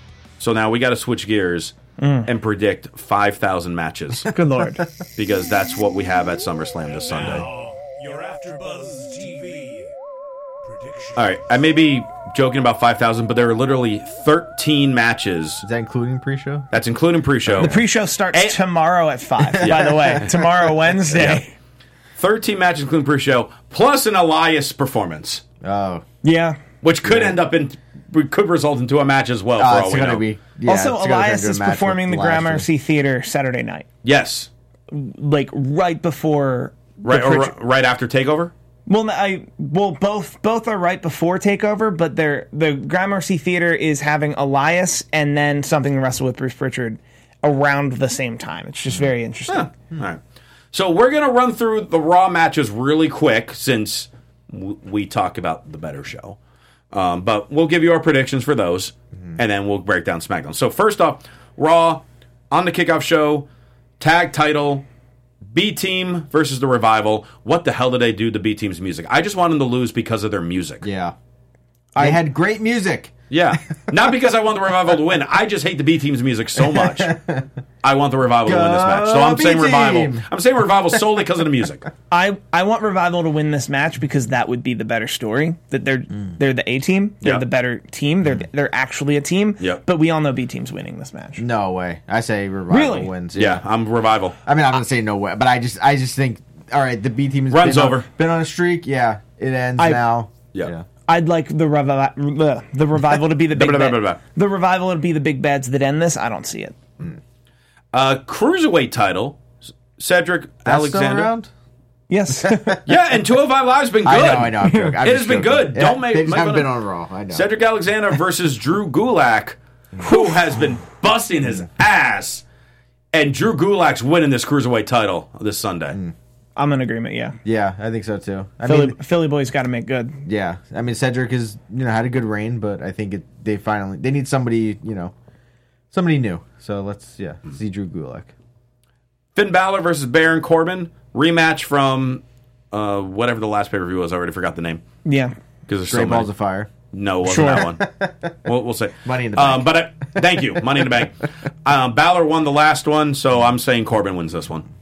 So now we got to switch gears and predict five thousand matches Good lord. because that's what we have at SummerSlam this Sunday. Now, your AfterBuzz T V prediction. All right, I may be joking about five thousand, but there are literally thirteen matches. Is that including pre-show? That's including pre-show. The pre-show starts Hey. tomorrow at five, by the way. Tomorrow, Wednesday. thirteen matches including pre-show, plus an Elias performance, Oh, Yeah. which could end up in, could result into a match as well. oh for it's all we gonna know. be. Yeah, also, it's gonna turn Elias into a is match performing the with Lashley. Gramercy Theater Saturday night. Yes, Like, right before... the right, or Pritchard- right after Takeover. Well, I well both both are right before Takeover, but they're the Gramercy Theater is having Elias and then something to wrestle with Bruce Pritchard around the same time. It's just very interesting. Huh. All right. So we're gonna run through the Raw matches really quick since w- we talk about the better show. Um, but we'll give you our predictions for those, and then we'll break down SmackDown. So first off, Raw on the kickoff show, tag title, B Team versus the Revival. What the hell did they do to B Team's music? I just want them to lose because of their music. Yeah, I had great music. Yeah. Not because I want the Revival to win. I just hate the B Team's music so much. I want the Revival to win this match. So I'm Go saying B-Team. Revival. I'm saying Revival solely because of the music. I, I want Revival to win this match because that would be the better story. That they're they're the A team, they're Yeah. the better team, they're they're actually a team. Yeah. But we all know B team's winning this match. No way. I say Revival Really? wins. Yeah, I'm Revival. I mean, I'm gonna say no way, but I just, I just think, all right, the B team has Runs been over. On, been on a streak. Yeah, it ends I- now. Yeah. I'd like the revi- the, the revival to be the big Blah, blah, bad- blah, blah. the revival to be the big bads that end this. I don't see it. Uh, Cruiserweight title, C- Cedric That's still Alexander. around? Yes. Yeah, and two oh five Live's been good. I know, I know. I'm joking. I'm It just has been joking. good. Don't make- They just make haven't fun been of- on Raw. I know. Cedric Alexander versus Drew Gulak, who has been busting his ass. And Drew Gulak's winning this Cruiserweight title this Sunday. I'm in agreement. Yeah. Yeah, I think so too. I Philly, mean, Philly boys got to make good. yeah. I mean, Cedric has you know had a good reign, but I think it, they finally they need somebody you know somebody new. So let's yeah see Drew Gulak. Finn Balor versus Baron Corbin. Rematch from uh, whatever the last pay-per-view was. I already forgot the name. Yeah. Because there's so Great many. Balls of Fire. No, it wasn't Sure. that one. We'll, we'll say Money in the Um, Bank. but I, thank you, Money in the Bank. Um, Balor won the last one, so I'm saying Corbin wins this one.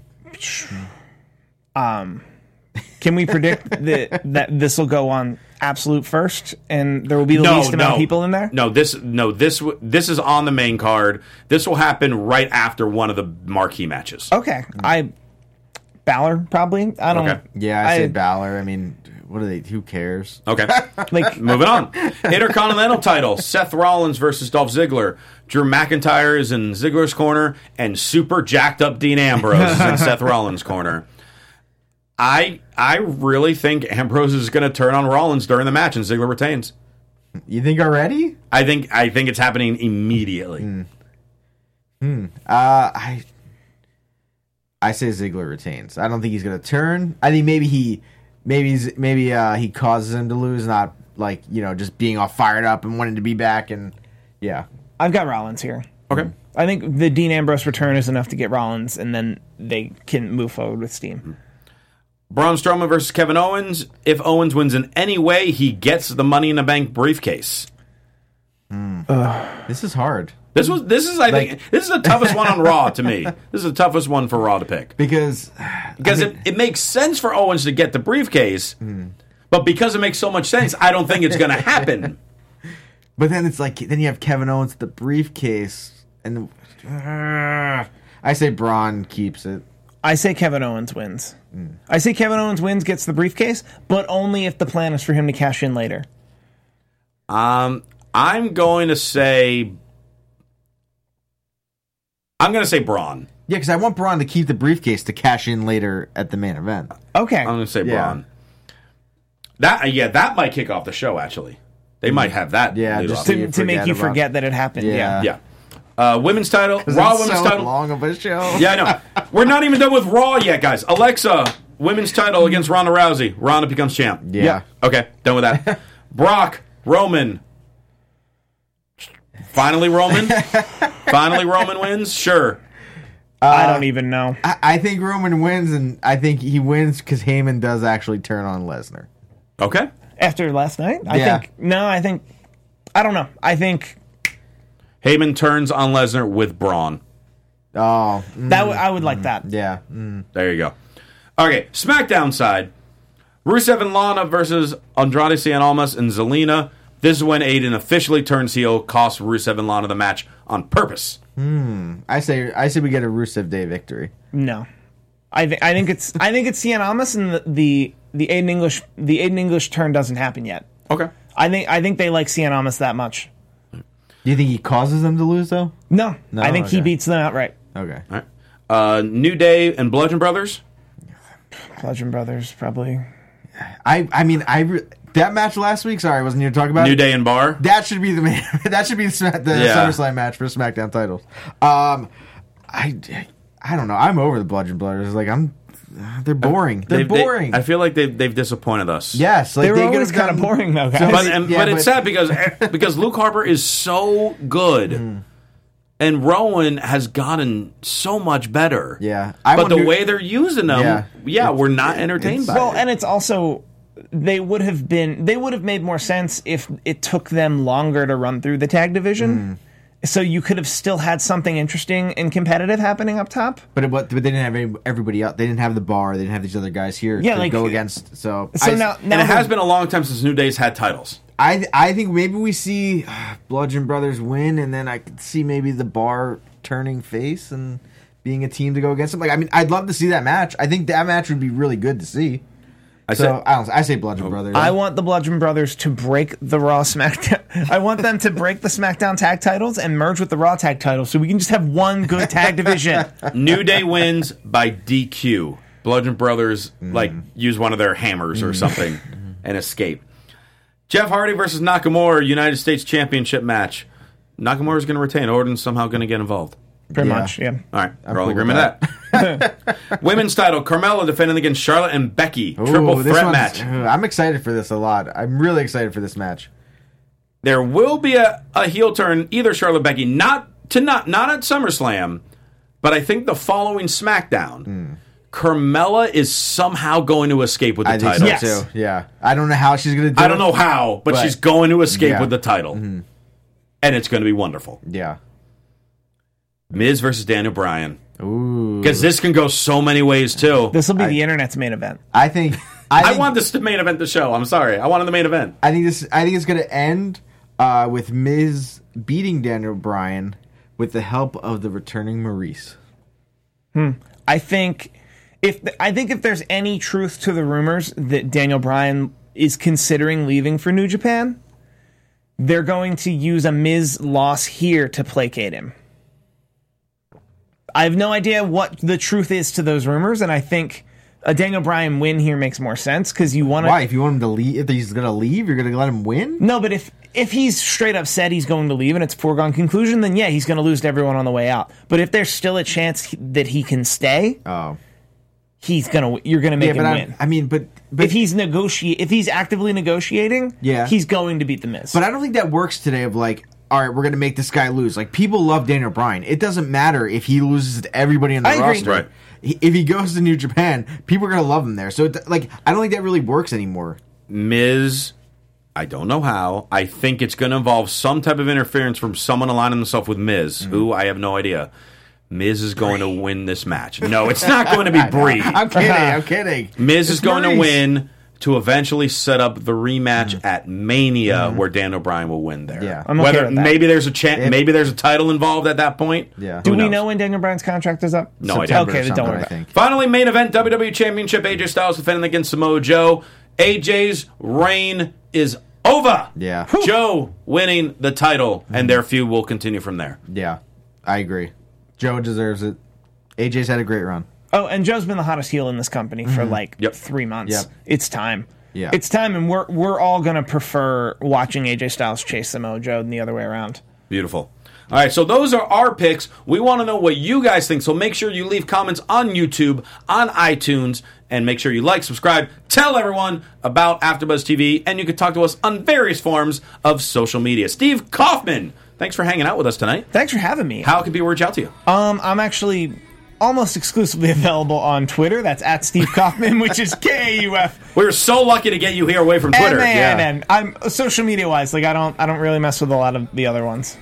Can we predict that that this will go on Absolute first, and there will be the No, least amount no, of people in there? No, this no this w- this is on the main card. This will happen right after one of the marquee matches. Okay. I Balor probably. I don't. Okay. Yeah, I, I- say Balor. I mean, what are they? Who cares? Okay, Like moving on. Intercontinental title: Seth Rollins versus Dolph Ziggler. Drew McIntyre is in Ziggler's corner, and super jacked up Dean Ambrose is in Seth Rollins' corner. I I really think Ambrose is going to turn on Rollins during the match, and Ziggler retains. You think already? I think I think it's happening immediately. Uh, I I say Ziggler retains. I don't think he's gonna turn. I think maybe he maybe he's, maybe uh, he causes him to lose, not like you know just being all fired up and wanting to be back. And yeah, I've got Rollins here. Okay. I think the Dean Ambrose return is enough to get Rollins, and then they can move forward with steam. Braun Strowman versus Kevin Owens. If Owens wins in any way, he gets the Money in the Bank briefcase. this is hard This was this is I think this is the toughest one on Raw to me. This is the toughest one for Raw to pick because because it, it makes sense for Owens to get the briefcase, but because it makes so much sense, I don't think it's going to happen. but then it's like then you have Kevin Owens with the briefcase, and uh, I say Braun keeps it. I say Kevin Owens wins. I say Kevin Owens wins, gets the briefcase, but only if the plan is for him to cash in later. Um, I'm going to say I'm going to say Braun. Yeah, because I want Braun to keep the briefcase to cash in later at the main event. Okay. I'm going to say Yeah. Braun. That yeah, that might kick off the show. Actually, they might have that. Yeah, lead just off. so to, you to make forget you about- forget that it happened. Yeah. Yeah. yeah. Uh, women's title, Raw It's women's so title. long of a show. Yeah, I know. We're not even done with Raw yet, guys. Alexa, women's title against Ronda Rousey. Ronda becomes champ. Yeah. Okay, done with that. Brock, Roman. Finally, Roman. Finally, Roman wins. Sure. I don't even know. I, I think Roman wins, and I think he wins because Heyman does actually turn on Lesnar. Okay. After last night? I Yeah. think no, I think I don't know. I think Heyman turns on Lesnar with Braun. Oh, mm, That w- I would like that. yeah. Mm. There you go. Okay, SmackDown side. Rusev and Lana versus Andrade Cien Almas and Zelina. This is when Aiden officially turns heel, costs Rusev and Lana the match on purpose. I say, I say we get a Rusev Day victory. No, I think I think it's I think it's Cien Almas, and the, the the Aiden English the Aiden English turn doesn't happen yet. Okay. I think I think they like Cien Almas that much. Do you think he causes them to lose though? No, No? I think he Okay. beats them outright. Okay. All right. Uh, New Day and Bludgeon Brothers. Bludgeon Brothers probably. I, I mean, I re- that match last week. Sorry, I wasn't here to talk about New it. Day and Bar. That should be the main, that should be the, Smack- the Yeah. SummerSlam match for SmackDown titles. Um, I, I don't know. I'm over the Bludgeon Brothers. Like I'm, they're boring. They're They've- they- boring. I feel like they've, they've disappointed us. yes, like They were could've always kind of done- boring though, guys. So- But, and, Yeah, but it's but- sad because because Luke Harper is so good, Mm. and Rowan has gotten so much better. Yeah. I but want the New- way they're using them, Yeah. yeah, It's- we're not entertained it's- by Well, it. and it's also they would have been they would have made more sense if it took them longer to run through the tag division. So you could have still had something interesting and competitive happening up top. But, it, but they didn't have any, everybody else. They didn't have the bar. They didn't have these other guys here Yeah, to like- go against. So, So I, now, and now it has the- been a long time since New Day's had titles. I I think maybe we see uh, Bludgeon Brothers win, and then I could see maybe the bar turning face and being a team to go against them. Like, I mean, I'd love to see that match. I think that match would be really good to see. I So said, I don't. I say Bludgeon Brothers. I want the Bludgeon Brothers to break the Raw SmackDown. I want them to break the SmackDown tag titles and merge with the Raw tag titles, so we can just have one good tag division. New Day wins by D Q. Bludgeon Brothers like use one of their hammers or something and escape. Jeff Hardy versus Nakamura, United States Championship match. Nakamura is going to retain. Orton's somehow going to get involved. Pretty Yeah. much, yeah. All right, I'm we're all in cool agreement with with that. Women's title: Carmella defending against Charlotte and Becky. Ooh, Triple this threat one's- match. I'm excited for this a lot. I'm really excited for this match. There will be a, a heel turn, either Charlotte Becky, not to not not at SummerSlam, but I think the following SmackDown, Carmella is somehow going to escape with the I think title. so Yes. too. Yeah. I don't know how she's gonna do it. I don't know how, but But- she's going to escape Yeah. with the title, and it's going to be wonderful. Yeah. Miz versus Daniel Bryan, Ooh. because this can go so many ways too. This will be I- the internet's main event. I think. I, I think, want this to main event the show. I'm sorry, I wanted the main event. I think this. I think it's gonna end uh, with Miz beating Daniel Bryan with the help of the returning Maurice. I think if I think if there's any truth to the rumors that Daniel Bryan is considering leaving for New Japan, they're going to use a Miz loss here to placate him. I have no idea what the truth is to those rumors, and I think a Daniel Bryan win here makes more sense because you want to. Why? If you want him to leave, if he's gonna leave, you're gonna let him win. No, but if if he's straight up said he's going to leave and it's a foregone conclusion, then yeah, he's going to lose to everyone on the way out. But if there's still a chance that he can stay, Oh. he's gonna you're gonna make Yeah, him but win. I, I mean, but but if he's negotiate, if he's actively negotiating, Yeah. he's going to beat the Miz. But I don't think that works today. Of like, all right, we're gonna make this guy lose. Like, people love Daniel Bryan. It doesn't matter if he loses to everybody in the I agree. roster. Right. He- If he goes to New Japan, people are gonna love him there. So, it, like, I don't think that really works anymore. Miz, I don't know how. I think it's going to involve some type of interference from someone aligning himself with Miz, Mm-hmm. who I have no idea. Miz is going to win this match. No, it's not going to be Brie. I'm kidding. I'm kidding. Miz is It's going to Maurice. win to eventually set up the rematch at Mania, where Daniel Bryan will win there. Mm-hmm. Yeah. I'm okay Whether with that. maybe there's a chance, If- maybe there's a title involved at that point. Yeah. Do Who we knows? know when Daniel Bryan's contract is up? No idea. September Okay, or then don't something, worry I about think. Finally, main event W W E Championship. A J Styles defending against Samoa Joe. A J's reign is over. Yeah. Joe winning the title, and their feud will continue from there. Yeah, I agree. Joe deserves it. A J's had a great run. Oh, and Joe's been the hottest heel in this company for like Yep. three months. Yep. It's time. Yeah. It's time, and we're we're all gonna prefer watching A J Styles chase Samoa Joe than the other way around. Beautiful. All right, so those are our picks. We want to know what you guys think, so make sure you leave comments on YouTube, on iTunes, and make sure you like, subscribe, tell everyone about AfterBuzz T V, and you can talk to us on various forms of social media. Steve Kaufman, thanks for hanging out with us tonight. Thanks for having me. How can people reach out to you? Um, I'm actually almost exclusively available on Twitter. That's at Steve Kaufman, which is K A U F We were so lucky to get you here away from Twitter. M A N Yeah. N. I'm social media wise, like I don't I don't really mess with a lot of the other ones.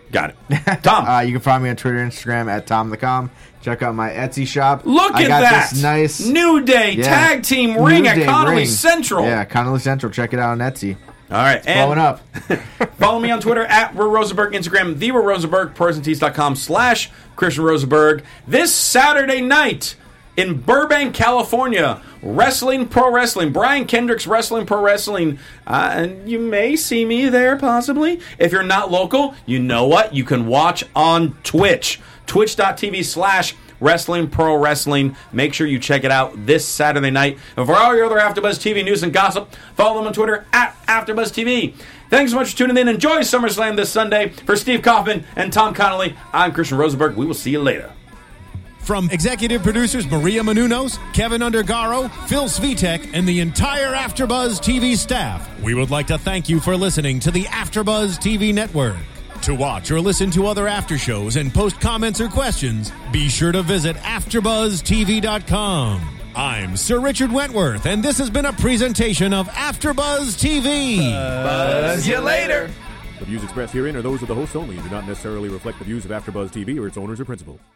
Got it. Tom. uh, you can find me on Twitter and Instagram at Tom the Com. Check out my Etsy shop. Look I at got that. This nice New Day yeah, Tag Team New ring at Day Connolly ring. Central. Yeah, Connolly Central. Check it out on Etsy. All right. It's blowing up. Follow me on Twitter at Ro Rosenberg, Instagram, the Ro Rosenberg, ProSandTees.com slash Christian Rosenberg. This Saturday night in Burbank, California, Wrestling Pro Wrestling, Brian Kendrick's Wrestling Pro Wrestling. Uh, and you may see me there, possibly. If you're not local, you know what? You can watch on Twitch. Twitch.tv slash Wrestling Pro Wrestling. Make sure you check it out this Saturday night. And for all your other AfterBuzz T V news and gossip, follow them on Twitter at AfterBuzz T V. Thanks so much for tuning in. Enjoy SummerSlam this Sunday. For Steve Kaufman and Tom Connolly, I'm Christian Rosenberg. We will see you later. From executive producers Maria Menounos, Kevin Undergaro, Phil Svitek, and the entire AfterBuzz T V staff, we would like to thank you for listening to the AfterBuzz T V network. To watch or listen to other after shows and post comments or questions, be sure to visit after buzz T V dot com. I'm Sir Richard Wentworth, and this has been a presentation of AfterBuzz T V. Buzz you later. The views expressed herein are those of the hosts only and do not necessarily reflect the views of AfterBuzz T V or its owners or principals.